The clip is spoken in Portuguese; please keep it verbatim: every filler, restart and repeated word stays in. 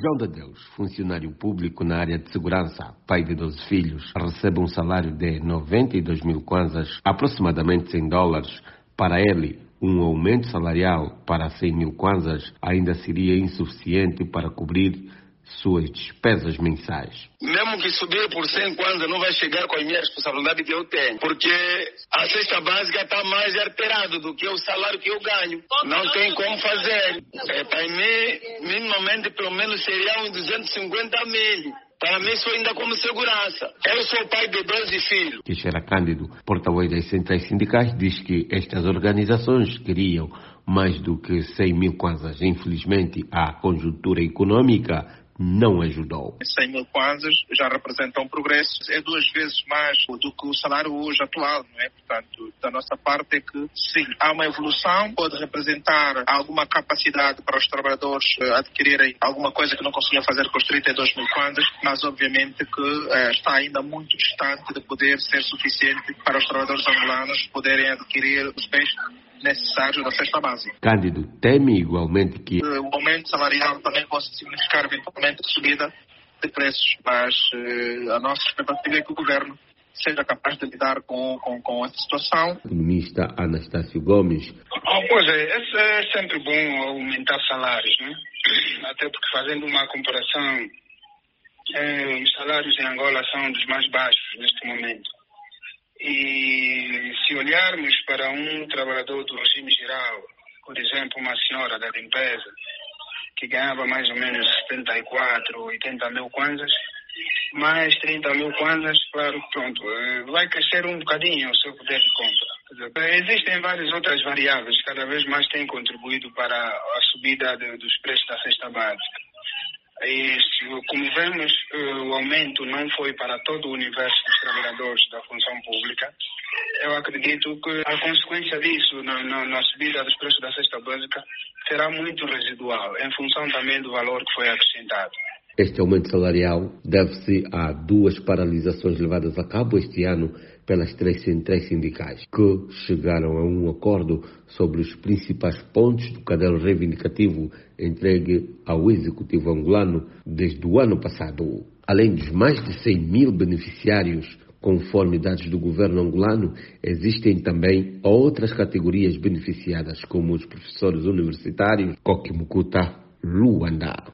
João de Deus, funcionário público na área de segurança, pai de doze filhos, recebe um salário de noventa e dois mil kwanzas, aproximadamente cem dólares. Para ele, um aumento salarial para cem mil kwanzas ainda seria insuficiente para cobrir suas despesas mensais. Mesmo que subir por cem kwanzas, não vai chegar com a minha responsabilidade que eu tenho, porque a cesta básica está mais alterada do que o salário que eu ganho. Não tem como fazer. É, para mim, minimamente, pelo menos seria uns duzentos e cinquenta mil. Para mim, isso ainda como segurança. Eu sou pai de doze filhos. Teixeira Cândido, porta-voz das centrais sindicais, diz que estas organizações queriam mais do que cem mil kwanzas. Infelizmente, a conjuntura econômica não ajudou. cem mil kwanzas já representa um progresso, é duas vezes mais do que o salário hoje atual, não é? Portanto, da nossa parte é que sim, há uma evolução, pode representar alguma capacidade para os trabalhadores adquirirem alguma coisa que não conseguiam fazer com os trinta e dois mil kwanzas, mas obviamente que eh, está ainda muito distante de poder ser suficiente para os trabalhadores angolanos poderem adquirir os bens necessários da cesta básica. Cândido teme igualmente que o aumento salarial também possa significar eventualmente subida de preços, mas uh, a nossa expectativa é que o governo seja capaz de lidar com, com, com essa situação. O economista Anastácio Gomes. Oh, pois é, é, é sempre bom aumentar salários, né? Até porque, fazendo uma comparação, é, os salários em Angola são dos mais baixos neste momento. E se olharmos para um trabalhador do regime geral, por exemplo, uma senhora da limpeza, que ganhava mais ou menos setenta e quatro, oitenta mil kwanzas, mais trinta mil kwanzas, claro, pronto, vai crescer um bocadinho o seu poder de compra. Existem várias outras variáveis que cada vez mais têm contribuído para a subida de, dos preços da cesta básica. E, como vemos, o aumento não foi para todo o universo dos trabalhadores da função pública. Eu acredito que a consequência disso na, na, na subida dos preços da cesta básica será muito residual, em função também do valor que foi acrescentado. Este aumento salarial deve-se a duas paralisações levadas a cabo este ano pelas três centrais sindicais, que chegaram a um acordo sobre os principais pontos do caderno reivindicativo entregue ao Executivo angolano desde o ano passado. Além dos mais de cem mil beneficiários, conforme dados do governo angolano, existem também outras categorias beneficiadas, como os professores universitários, Coquimucuta, Luanda.